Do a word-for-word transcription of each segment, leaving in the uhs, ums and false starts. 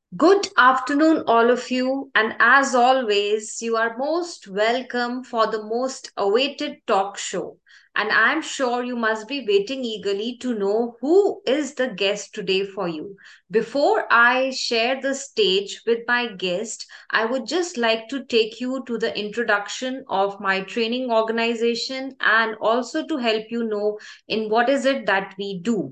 Good afternoon, all of you, and as always, you are most welcome for the most awaited talk show. And I'm sure you must be waiting eagerly to know who is the guest today for you. Before I share the stage with my guest, I would just like to take you to the introduction of my training organization and also to help you know in what is it that we do.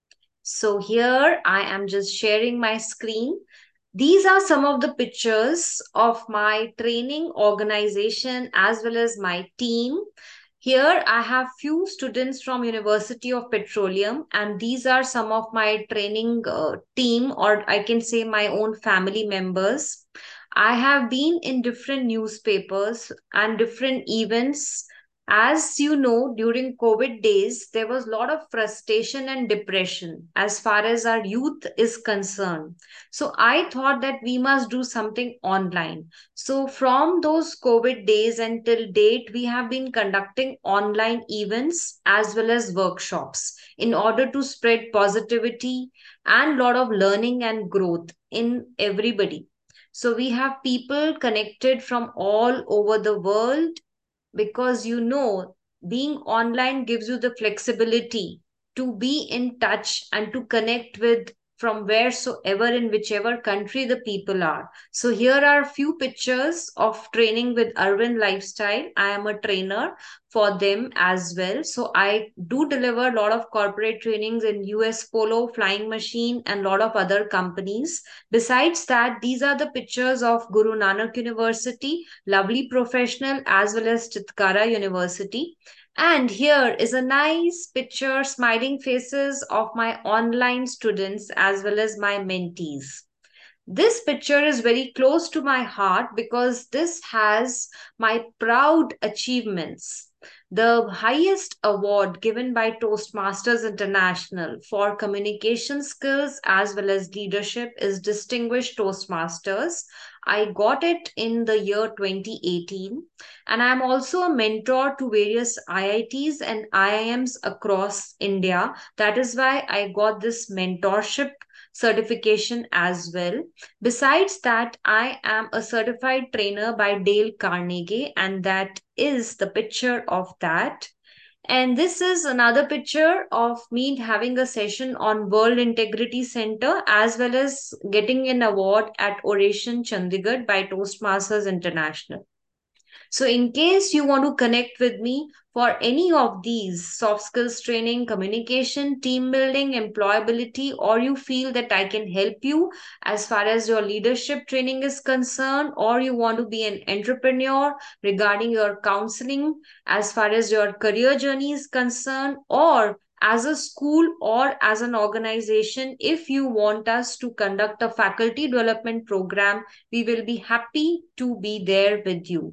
So here I am just sharing my screen. These are some of the pictures of my training organization as well as my team. Here I have few students from University of Petroleum, and these are some of my training uh, team, or I can say my own family members. I have been in different newspapers and different events. As you know, during COVID days, there was a lot of frustration and depression as far as our youth is concerned. So I thought that we must do something online. So from those COVID days until date, we have been conducting online events as well as workshops in order to spread positivity and lot of learning and growth in everybody. So we have people connected from all over the world because you know being online gives you the flexibility to be in touch and to connect with from wheresoever in whichever country the people are. So here are a few pictures of training with Arvind Lifestyle. I am a trainer for them as well. So I do deliver a lot of corporate trainings in U S Polo, Flying Machine, and a lot of other companies. Besides that, these are the pictures of Guru Nanak University, Lovely Professional, as well as Chitkara University. And here is a nice picture, smiling faces of my online students as well as my mentees. This picture is very close to my heart because this has my proud achievements. The highest award given by Toastmasters International for communication skills as well as leadership is Distinguished Toastmasters. I got it in the year twenty eighteen, and I'm also a mentor to various I I Ts and I I Ms across India. That is why I got this mentorship certification as well. Besides that, I am a certified trainer by Dale Carnegie, and that is the picture of that. And this is another picture of me having a session on World Integrity Center as well as getting an award at Oration Chandigarh by Toastmasters International. So, in case you want to connect with me for any of these soft skills training, communication, team building, employability, or you feel that I can help you as far as your leadership training is concerned, or you want to be an entrepreneur regarding your counseling as far as your career journey is concerned, or as a school or as an organization, if you want us to conduct a faculty development program, we will be happy to be there with you.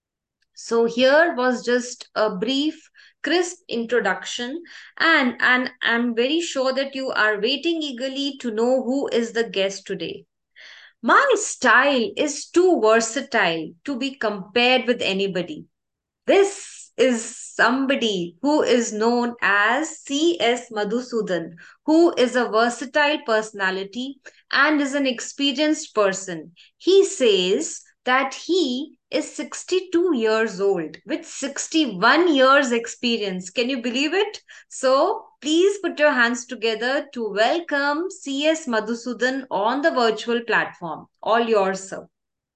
So here was just a brief, crisp introduction, and, and I'm very sure that you are waiting eagerly to know who is the guest today. My style is too versatile to be compared with anybody. This is somebody who is known as C S. Madhusudan, who is a versatile personality and is an experienced person. He says that he is sixty-two years old with sixty-one years experience. Can you believe it? So please put your hands together to welcome C S. Madhusudan on the virtual platform. All yours, sir.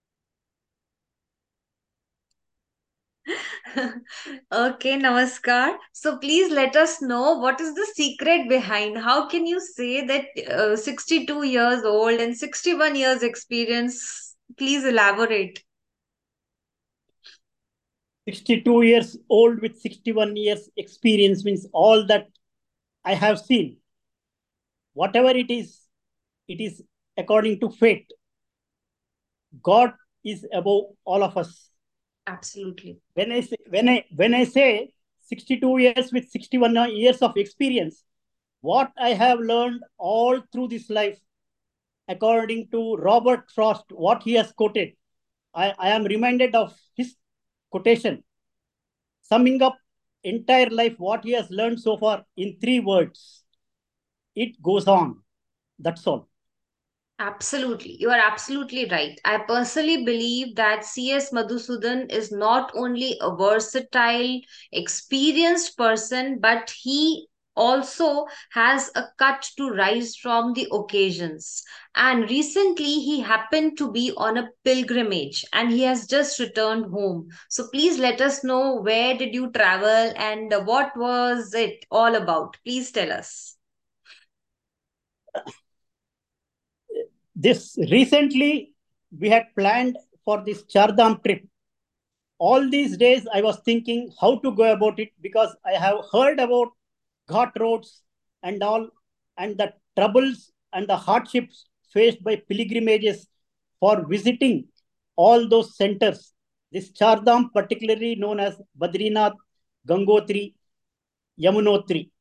Okay, Namaskar. So please let us know what is the secret behind. How can you say that uh, sixty-two years old and sixty-one years experience? Please elaborate. sixty-two years old with sixty-one years experience means all that I have seen. Whatever it is, it is according to fate. God is above all of us. Absolutely. When I say, when I when I say sixty-two years with sixty-one years of experience, what I have learned all through this life, according to Robert Frost, what he has quoted, I, I am reminded of his quotation, summing up entire life, what he has learned so far in three words. It goes on. That's all. Absolutely. You are absolutely right. I personally believe that C S. Madhusudan is not only a versatile, experienced person, but he also has a cut to rise from the occasions. And recently, he happened to be on a pilgrimage and he has just returned home. So please let us know, where did you travel and what was it all about? Please tell us. This recently we had planned for this Chardham trip. All these days I was thinking how to go about it because I have heard about ghat roads and all, and the troubles and the hardships faced by pilgrimages for visiting all those centers. This Chardham, particularly known as Badrinath, Gangotri, Yamunotri,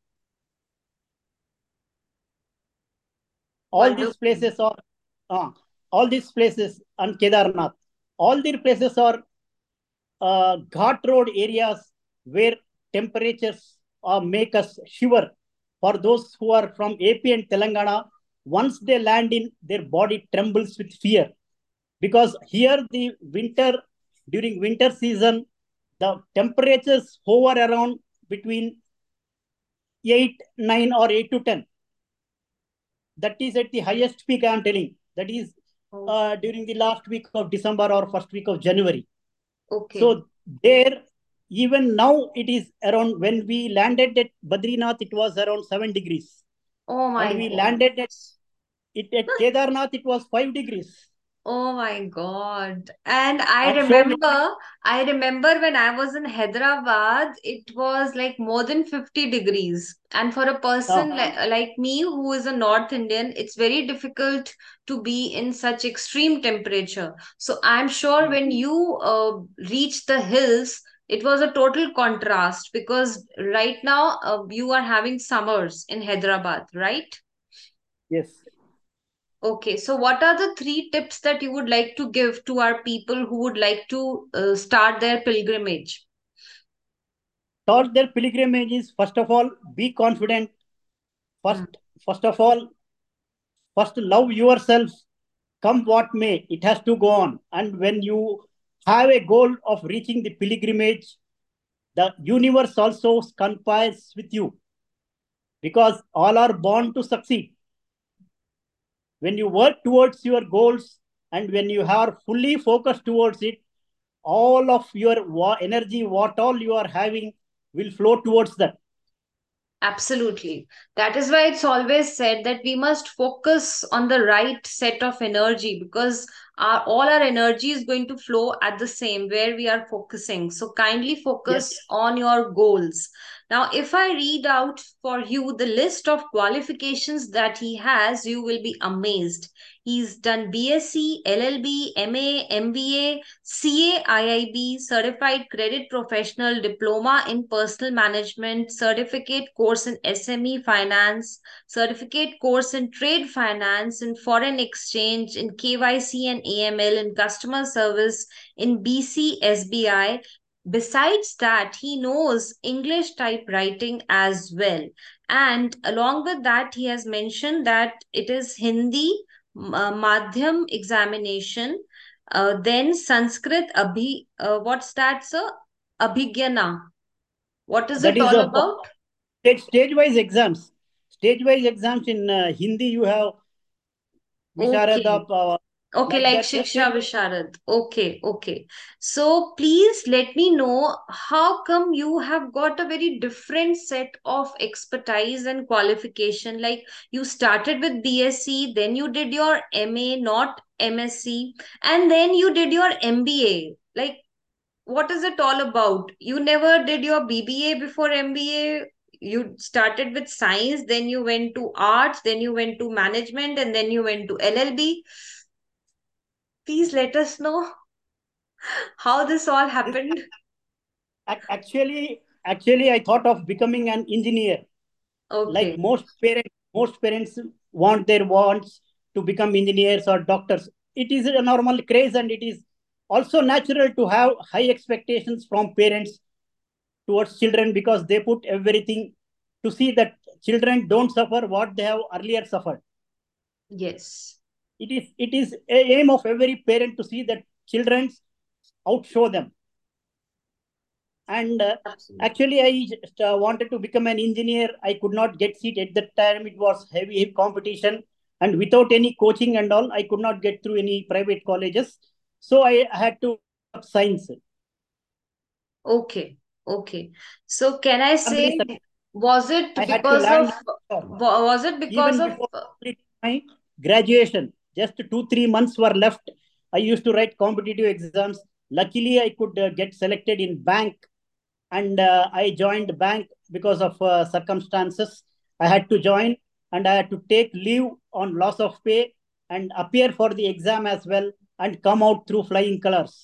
all these Wonderful. places are, uh, all these places and Kedarnath, all these places are uh, ghat road areas where temperatures uh, make us shiver. For those who are from A P and Telangana, once they land in, their body trembles with fear because here the winter, during winter season, the temperatures hover around between eight, nine, or eight to ten. That is at the highest peak, I am telling. That is Oh, uh, during the last week of December or first week of January. okay. So there, even now, it is around, when we landed at Badrinath, it was around seven degrees. Oh And my we God. landed at it at Kedarnath, it was five degrees. Oh my God. And I I'm sure, remember, I remember when I was in Hyderabad, it was like more than fifty degrees. And for a person uh, like, like me who is a North Indian, it's very difficult to be in such extreme temperature. So I'm sure when you uh, reach the hills, it was a total contrast because right now uh, you are having summers in Hyderabad, right? yes, Okay, so what are the three tips that you would like to give to our people who would like to uh, start their pilgrimage? start their pilgrimages. First of all, be confident. Hmm. First, first of all, first love yourself. Come what may, it has to go on. And when you have a goal of reaching the pilgrimage, the universe also conspires with you because all are born to succeed. When you work towards your goals and when you are fully focused towards it, all of your energy, what all you are having, will flow towards that. Absolutely. That is why it's always said that we must focus on the right set of energy because our, all our energy is going to flow at the same where we are focusing. So kindly Yes, focus on your goals. Now, if I read out for you the list of qualifications that he has, you will be amazed. He's done B S c, L L B, M A, M B A, C A I I B, Certified Credit Professional Diploma in Personal Management, Certificate Course in S M E Finance, Certificate Course in Trade Finance, in Foreign Exchange, in K Y C and A M L, in Customer Service, in B C S B I. Besides that, he knows English typewriting as well. And along with that, he has mentioned that it is Hindi uh, Madhyam examination, uh, then Sanskrit Abhi, uh, what's that, sir? Abhigyana. What is that it is all a about? stage, stage wise exams. Stage wise exams in uh, Hindi, you have Okay. Visharada, uh, Okay, like like that. That Shiksha stage, Visharad. Okay, okay. So please let me know, how come you have got a very different set of expertise and qualification? Like you started with B S c, then you did your M A, not M S c, and then you did your M B A. Like, what is it all about? You never did your B B A before M B A. You started with science, then you went to arts, then you went to management, and then you went to L L B. Please let us know how this all this, happened. actually, actually, I thought of becoming an engineer. Like Okay. most parents, most parents want their wants to become engineers or doctors. It is a normal craze, and it is also natural to have high expectations from parents towards children because they put everything to see that children don't suffer what they have earlier suffered. Yes. It is it is a aim of every parent to see that children outshow them. And uh, Absolutely. actually, I just, uh, wanted to become an engineer. I could not get seat at that time. It was heavy, heavy competition, and without any coaching and all, I could not get through any private colleges. So I had to pick up science. Okay, okay. So can I Family say, circumstance, was it I had to because land of, on the job. wa- was it because Even of, before completing my graduation, just two three months were left. I used to write competitive exams. Luckily, I could uh, get selected in bank, and uh, I joined bank because of uh, circumstances. I had to join, and I had to take leave on loss of pay and appear for the exam as well, and come out through flying colors.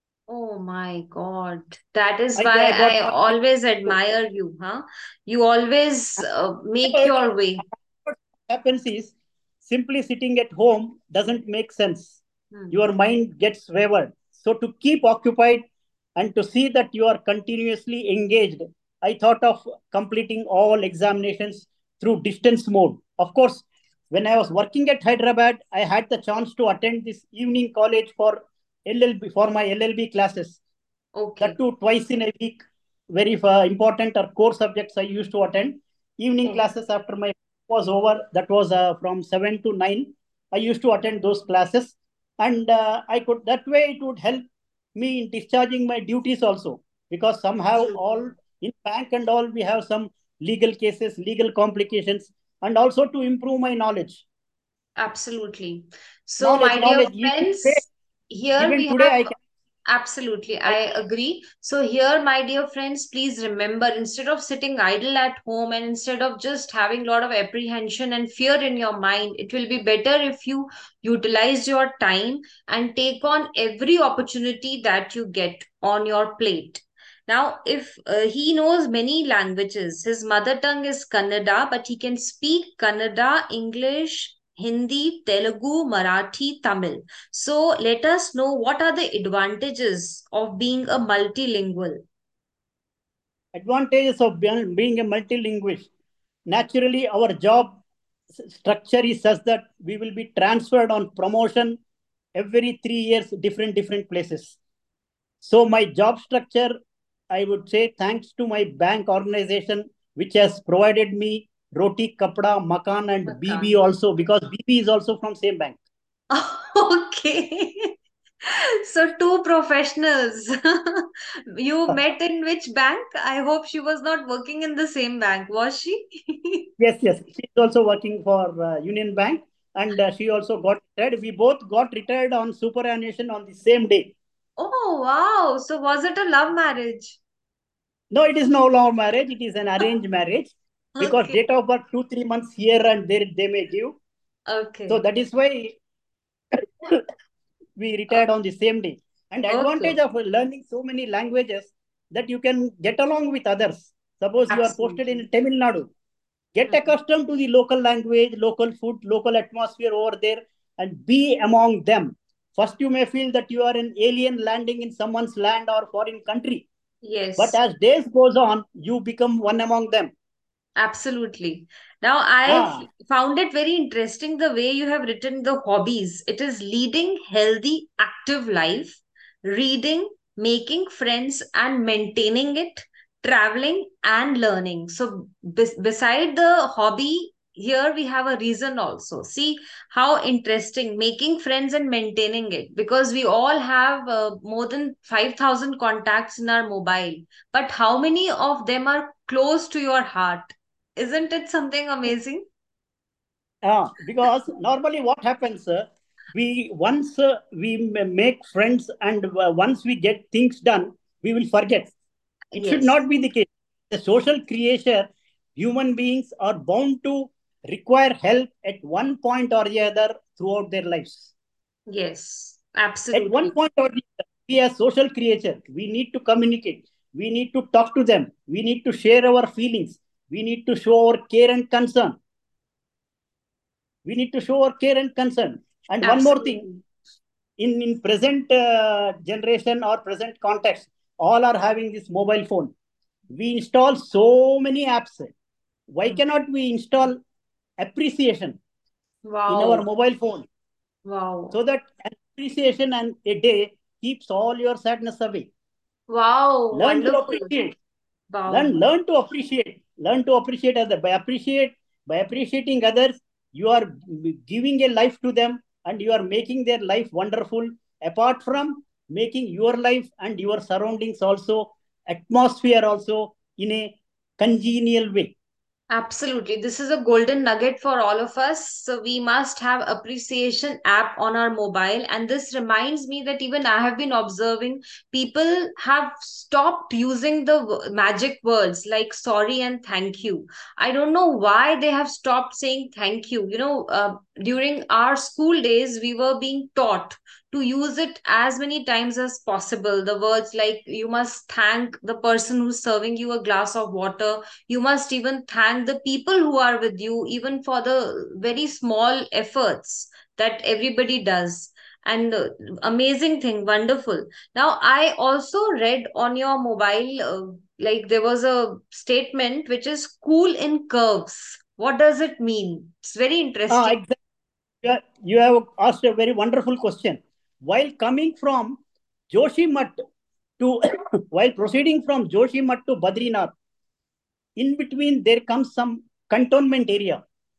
oh my God. That is I, why I got I selected. always admire you, huh? You always uh, make Afterwards, your way. what happens is simply sitting at home doesn't make sense. Hmm. Your mind gets wavered. So, to keep occupied and to see that you are continuously engaged, I thought of completing all examinations through distance mode. Of course, when I was working at Hyderabad, I had the chance to attend this evening college for L L B for my L L B classes. That Okay. too twice in a week. Very uh, important or core subjects I used to attend. Evening Oh, classes after my was over. That was uh, from seven to nine. I used to attend those classes, and uh, I could that way it would help me in discharging my duties also, because somehow absolutely. all in bank and all we have some legal cases, legal complications, and also to improve my knowledge. Absolutely. So, Knowledge, my dear knowledge. Even today, friends, here even we today, have I can. absolutely, I, I agree. So, here, my dear friends, please remember, instead of sitting idle at home and instead of just having a lot of apprehension and fear in your mind, it will be better if you utilize your time and take on every opportunity that you get on your plate. Now, if uh, he knows many languages, his mother tongue is Kannada, but he can speak Kannada, English, Hindi, Telugu, Marathi, Tamil. So let us know what are the advantages of being a multilingual. advantages of being being a multilingualist. Naturally, our job structure is such that we will be transferred on promotion every three years, different different places. So my job structure, I would say, thanks to my bank organization, which has provided me roti, kapda, makan, and B B Makan. also, because B B is also from same bank. Okay. So two professionals. You met in which bank? I hope she was not working in the same bank, was she? Yes, yes. She's also working for uh, Union Bank, and uh, she also got retired. We both got retired on superannuation on the same day. Oh, wow. So was it a love marriage? No, it is no law marriage. It is an arranged marriage, because Okay. date of birth two three months here and there they may give. So Okay. that is why we retired on the same day. And advantage Okay. of learning so many languages, that you can get along with others. Suppose you are posted Absolutely. in Tamil Nadu, get Hmm. accustomed to the local language, local food, local atmosphere over there, and be among them. First, you may feel that you are an alien landing in someone's land or foreign country, but Yes. as days goes on, you become one among them. Absolutely. Now, I Ah, found it very interesting the way you have written the hobbies. It is leading healthy, active life, reading, making friends, and maintaining it, traveling and learning. So, bes- beside the hobby, here we have a reason also. See how interesting making friends and maintaining it, because we all have uh, more than five thousand contacts in our mobile. But how many of them are close to your heart? Isn't it something amazing? ah, because normally what happens, uh, we once uh, we m- make friends, and uh, once we get things done, we will forget. It should Yes, not be the case. The social creature, human beings are bound to require help at one point or the other throughout their lives. yes, At one absolutely. point or the other, we are social creature. We need to communicate. We need to talk to them. We need to share our feelings. We need to show our care and concern. We need to show our care and concern. And one more thing, Absolutely. in, in present uh, generation or present context, all are having this mobile phone. We install so many apps. Why Mm. cannot we install appreciation in our Wow. mobile phone? Wow. So that an appreciation and a day keeps all your sadness away. Wow. Learn to Wonderful. appreciate. Wow. Learn, learn to appreciate. Learn to appreciate others. By appreciate, by appreciating others, you are giving a life to them and you are making their life wonderful. Apart from making your life and your surroundings also, atmosphere also in a congenial way. Absolutely. This is a golden nugget for all of us. So we must have appreciation app on our mobile. And this reminds me that even I have been observing people have stopped using the w- magic words like sorry and thank you. I don't know why they have stopped saying thank you. You know, uh, during our school days, we were being taught to use it as many times as possible. The words like you must thank the person who's serving you a glass of water, you must even thank the people who are with you, even for the very small efforts that everybody does. And uh, amazing thing, wonderful. Now, I also read on your mobile, uh, like there was a statement which is cool in curves. What does it mean? It's very Ah, interesting. exactly. You are- you have asked a very wonderful question. While coming from Joshimath to, while proceeding from Joshimath to Badrinath, in between there comes some cantonment area.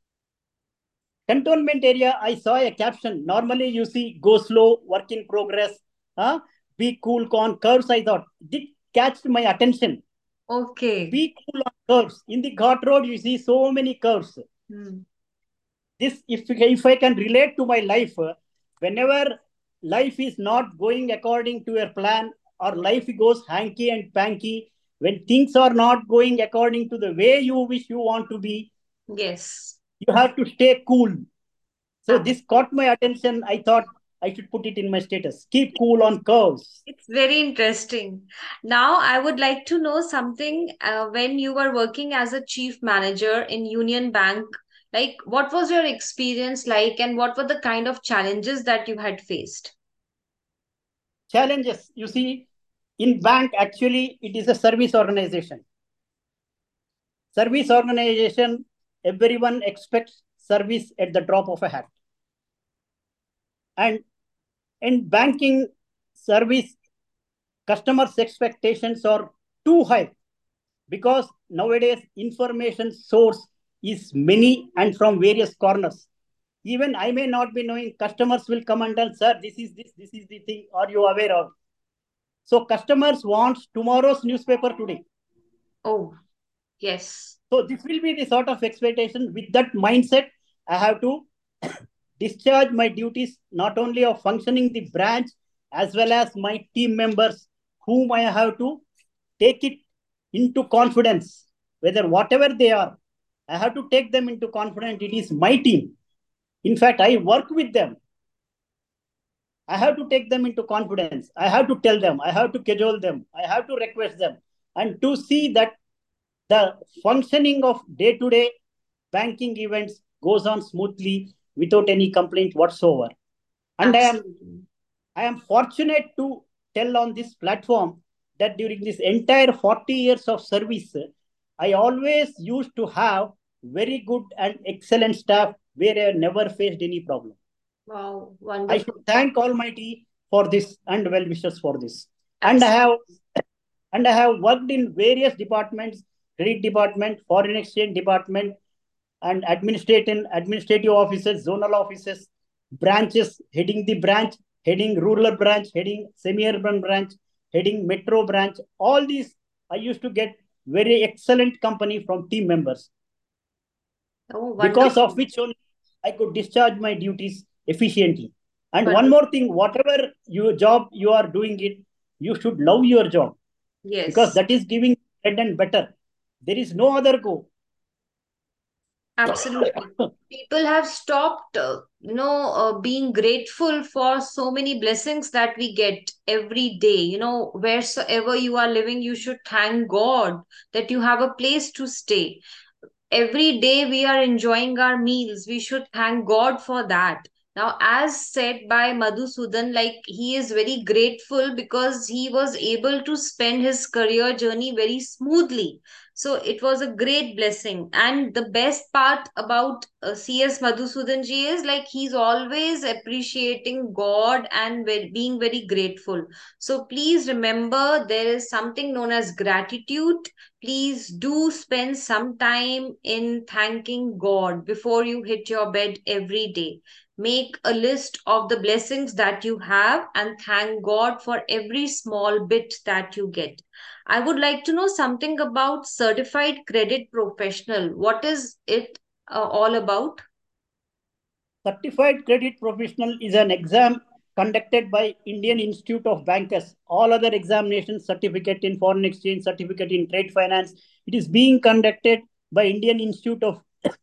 Cantonment area, I saw a caption. Normally you see go slow, work in progress, huh? Be cool on curves. I thought, did catch my attention. Okay. Be cool on curves. In the Ghat Road, you see so many curves. Hmm. This, if, if I can relate to my life, uh, whenever life is not going according to your plan or life goes hanky and panky, when things are not going according to the way you wish you want to be, Yes. you have to stay cool. So this Absolutely. caught my attention. I thought I should put it in my status. Keep cool on curves. It's very interesting. Now, I would like to know something uh, when you were working as a chief manager in Union Bank, like what was your experience like and what were the kind of challenges that you had faced? Challenges. You see, in bank, actually, it is a service organization. Service organization, everyone expects service at the drop of a hat. And in banking service, customers' expectations are too high because nowadays information source is many and from various corners. Even I may not be knowing, customers will come and tell, sir, this is this, this is the thing, are you aware of? So customers want tomorrow's newspaper today. Oh, yes. So this will be the sort of expectation. With that mindset, I have to discharge my duties not only of functioning the branch as well as my team members whom I have to take it into confidence, whether whatever they are, I have to take them into confidence. It is my team. In fact, I work with them. I have to take them into confidence. I have to tell them. I have to cajole them. I have to request them. And to see that the functioning of day to day banking events goes on smoothly without any complaint whatsoever. And I am Absolutely. I am fortunate to tell on this platform that during this entire forty years of service, I always used to have very good and excellent staff where I never faced any problem. Wow, I wonderful. should thank Almighty for this and well wishes for this. And I have Absolutely. and I have worked in various departments, credit department, foreign exchange department, and administrative administrative offices, zonal offices, branches, heading the branch, heading rural branch, heading semi-urban branch, heading metro branch. All these I used to get very excellent company from team members, Oh, because of wonderful. which only I could discharge my duties efficiently. And one Wonderful. more thing, whatever your job you are doing it, you should love your job because Yes. that is giving bread and butter. There is no other go. Absolutely. People have stopped, uh, you know, uh, being grateful for so many blessings that we get every day. You know, wheresoever you are living, you should thank God that you have a place to stay. Every day we are enjoying our meals. We should thank God for that. Now, as said by Madhusudan, like he is very grateful because he was able to spend his career journey very smoothly. So it was a great blessing. And the best part about uh, C S Madhusudan ji is like he's always appreciating God and ve- being very grateful. So please remember there is something known as gratitude. Please do spend some time in thanking God before you hit your bed every day. Make a list of the blessings that you have and thank God for every small bit that you get. I would like to know something about certified credit professional. What is it uh, all about? Certified Credit Professional is an exam conducted by Indian Institute of Bankers. All other examinations, certificate in foreign exchange, certificate in trade finance, it is being conducted by Indian Institute of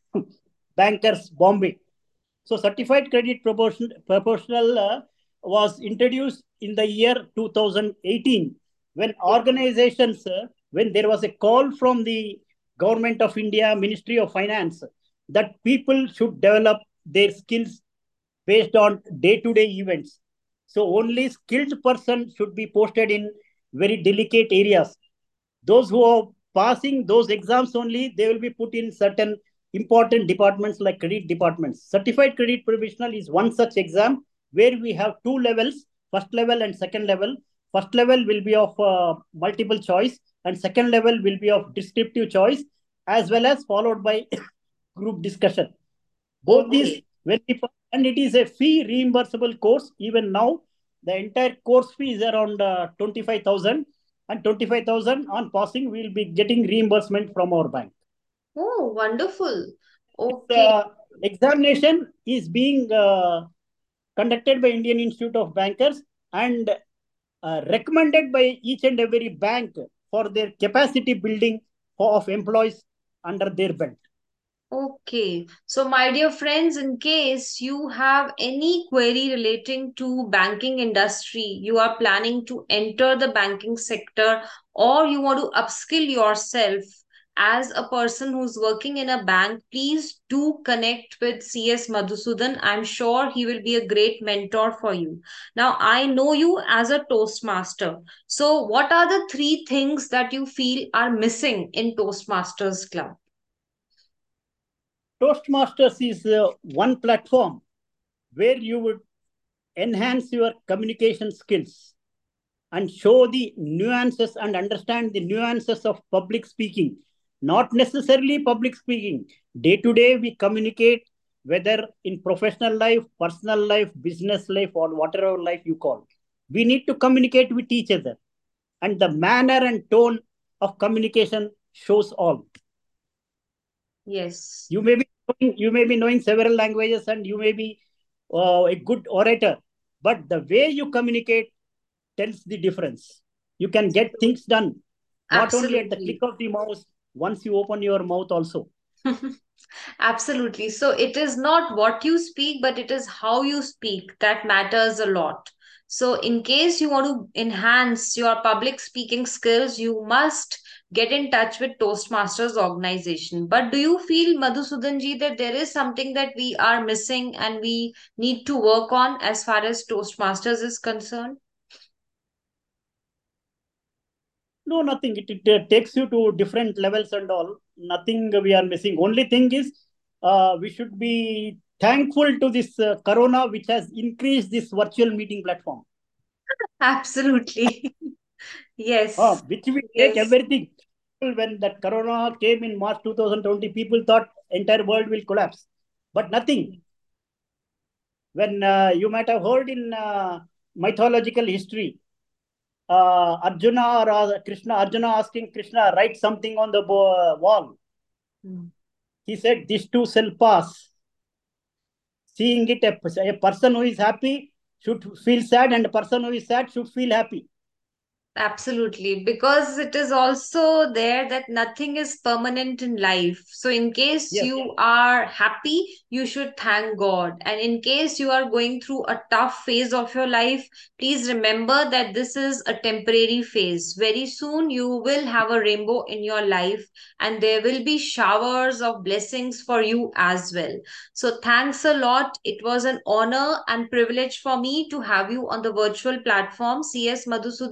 Bankers, Bombay. So, certified credit proportion, proportional uh, was introduced in the year two thousand eighteen when organizations, uh, when there was a call from the Government of India, Ministry of Finance, that people should develop their skills based on day-to-day events. So, only skilled person should be posted in very delicate areas. Those who are passing those exams only, they will be put in certain important departments like credit departments. Certified credit professional is one such exam where we have two levels, first level and second level. First level will be of uh, multiple choice and second level will be of descriptive choice, as well as followed by group discussion. Both these Okay. very important, and it is a fee reimbursable course. Even now, the entire course fee is around uh, twenty-five thousand, and twenty-five thousand on passing, we will be getting reimbursement from our bank. Oh, wonderful. This Okay. uh, examination is being uh, conducted by Indian Institute of Bankers and uh, recommended by each and every bank for their capacity building for, of employees under their belt. Okay. So, my dear friends, in case you have any query relating to banking industry, you are planning to enter the banking sector or you want to upskill yourself as a person who's working in a bank, please do connect with C S Madhusudan. I'm sure he will be a great mentor for you. Now, I know you as a Toastmaster. So, what are the three things that you feel are missing in Toastmasters Club? Toastmasters is uh, one platform where you would enhance your communication skills and show the nuances and understand the nuances of public speaking. Not necessarily public speaking. Day to day, we communicate whether in professional life, personal life, business life, or whatever life you call. We need to communicate with each other, and the manner and tone of communication shows all. Yes. You may be knowing, you may be knowing several languages and you may be uh, a good orator, but the way you communicate tells the difference. You can get things done not only at the click Absolutely. of the mouse, once you open your mouth also. Absolutely. So it is not what you speak, but it is how you speak that matters a lot. So, in case you want to enhance your public speaking skills, you must get in touch with Toastmasters organization. But do you feel, Madhusudan ji, that there is something that we are missing and we need to work on as far as Toastmasters is concerned? No, nothing. It, it uh, takes you to different levels and all. Nothing we are missing. Only thing is, uh, we should be thankful to this uh, corona, which has increased this virtual meeting platform. Absolutely. Uh, Yes. which we take Yes. everything. When that corona came in March two thousand twenty, people thought entire world will collapse, but nothing. When uh, you might have heard in uh, mythological history, uh, Arjuna or uh, Krishna, Arjuna asking Krishna, write something on the bo- wall. Mm. He said, this too shall pass. Seeing it, a, a person who is happy should feel sad, and a person who is sad should feel happy. Absolutely, because it is also there that nothing is permanent in life. So, in case Yes, you are happy, you should thank God. And in case you are going through a tough phase of your life, please remember that this is a temporary phase. Very soon, you will have a rainbow in your life, and there will be showers of blessings for you as well. So, thanks a lot. It was an honor and privilege for me to have you on the virtual platform. C S Madhusudan is a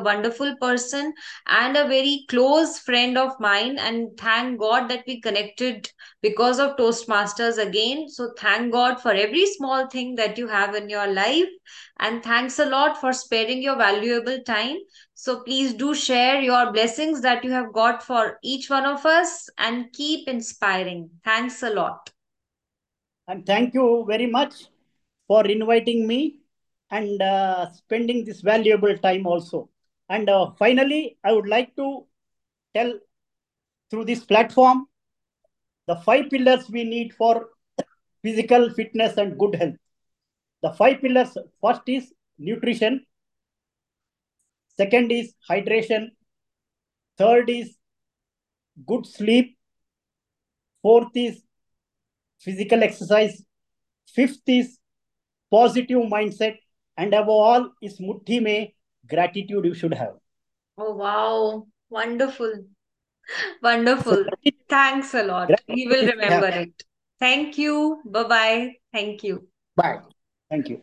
wonderful person and a very close friend of mine. And thank God that we connected because of Toastmasters again. So thank God for every small thing that you have in your life. And thanks a lot for sparing your valuable time. So please do share your blessings that you have got for each one of us and keep inspiring. Thanks a lot. And thank you very much for inviting me and uh, spending this valuable time also. And uh, finally, I would like to tell through this platform the five pillars we need for physical fitness and good health. The five pillars: first is nutrition, second is hydration, third is good sleep, fourth is physical exercise, fifth is positive mindset, and above all is mutti mein gratitude you should have. Oh, wow. Wonderful. So Wonderful. Thanks a lot. We gratitude will you should have. remember it. Thank you. Bye bye. Thank you. Bye. Thank you.